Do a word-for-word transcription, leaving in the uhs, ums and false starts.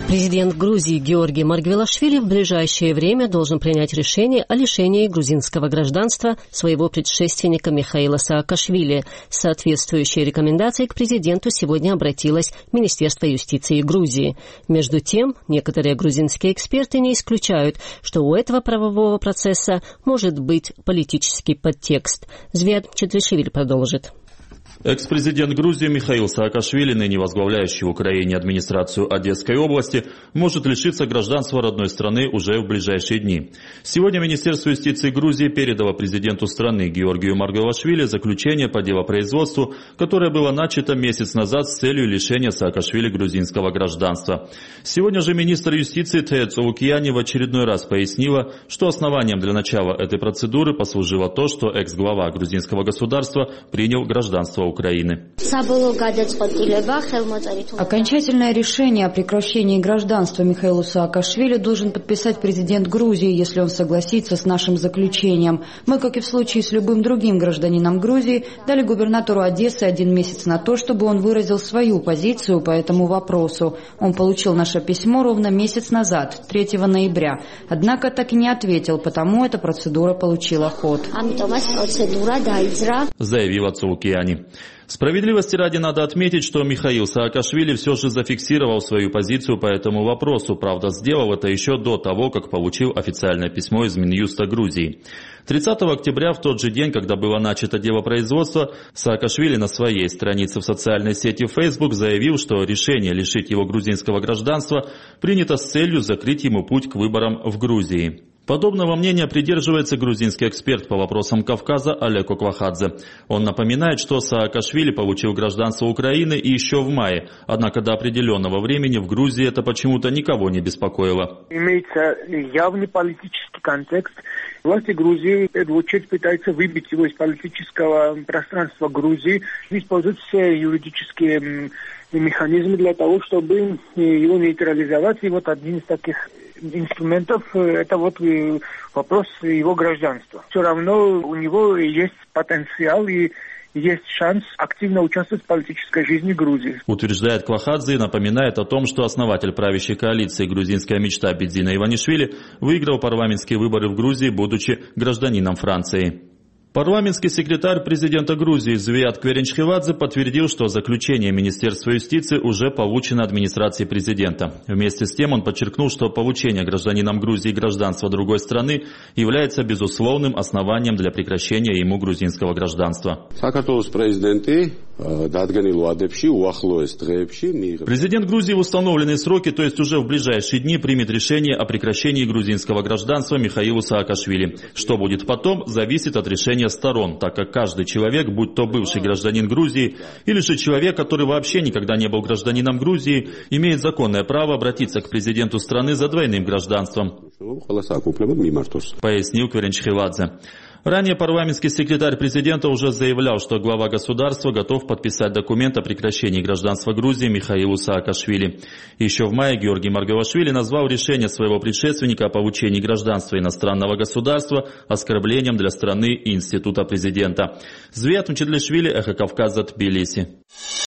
Президент Грузии Георгий Маргвелашвили в ближайшее время должен принять решение о лишении грузинского гражданства своего предшественника Михаила Саакашвили. С соответствующей рекомендацией к президенту сегодня обратилось Министерство юстиции Грузии. Между тем, некоторые грузинские эксперты не исключают, что у этого правового процесса может быть политический подтекст. Звят Четришвили продолжит. Экс-президент Грузии Михаил Саакашвили, ныне возглавляющий в Украине администрацию Одесской области, может лишиться гражданства родной страны уже в ближайшие дни. Сегодня Министерство юстиции Грузии передало президенту страны Георгию Маргвелашвили заключение по делопроизводству, которое было начато месяц назад с целью лишения Саакашвили грузинского гражданства. Сегодня же министр юстиции Тея Цовукияни в очередной раз пояснила, что основанием для начала этой процедуры послужило то, что экс-глава грузинского государства принял гражданство Украины. Окончательное решение о прекращении гражданства Михаилу Саакашвили должен подписать президент Грузии, если он согласится с нашим заключением. Мы, как и в случае с любым другим гражданином Грузии, дали губернатору Одессы один месяц на то, чтобы он выразил свою позицию по этому вопросу. Он получил наше письмо ровно месяц назад, третьего ноября. Однако так и не ответил, потому эта процедура получила ход. Заявила Цовукияни. Справедливости ради надо отметить, что Михаил Саакашвили все же зафиксировал свою позицию по этому вопросу, правда, сделал это еще до того, как получил официальное письмо из Минюста Грузии. тридцатого октября, в тот же день, когда было начато делопроизводство, Саакашвили на своей странице в социальной сети Facebook заявил, что решение лишить его грузинского гражданства принято с целью закрыть ему путь к выборам в Грузии. Подобного мнения придерживается грузинский эксперт по вопросам Кавказа Олег Оквахадзе. Он напоминает, что Саакашвили получил гражданство Украины и еще в мае, однако до определенного времени в Грузии это почему-то никого не беспокоило. Имеется явный политический контекст. Власти Грузии, в первую очередь, пытаются выбить его из политического пространства Грузии, используют все юридические механизмы для того, чтобы его нейтрализовать. И вот один из таких инструментов – это вот вопрос его гражданства. Все равно у него есть потенциал и есть шанс активно участвовать в политической жизни Грузии. Утверждает Квахадзе и напоминает о том, что основатель правящей коалиции «Грузинская мечта» Бедзина Иванишвили выиграл парламентские выборы в Грузии, будучи гражданином Франции. Парламентский секретарь президента Грузии Звият Кверенчхивадзе подтвердил, что заключение Министерства юстиции уже получено администрацией президента. Вместе с тем он подчеркнул, что получение гражданином Грузии гражданства другой страны является безусловным основанием для прекращения ему грузинского гражданства. Президент Грузии в установленные сроки, то есть уже в ближайшие дни, примет решение о прекращении грузинского гражданства Михаилу Саакашвили. Что будет потом, зависит от решения сторон, так как каждый человек, будь то бывший гражданин Грузии или же человек, который вообще никогда не был гражданином Грузии, имеет законное право обратиться к президенту страны за двойным гражданством, пояснил Кверенчхивадзе. Ранее парламентский секретарь президента уже заявлял, что глава государства готов подписать документ о прекращении гражданства Грузии Михаилу Саакашвили. Еще в мае Георгий Маргвелашвили назвал решение своего предшественника о получении гражданства иностранного государства оскорблением для страны и института президента. Звият Четришвили, Эхо Кавказа, Тбилиси.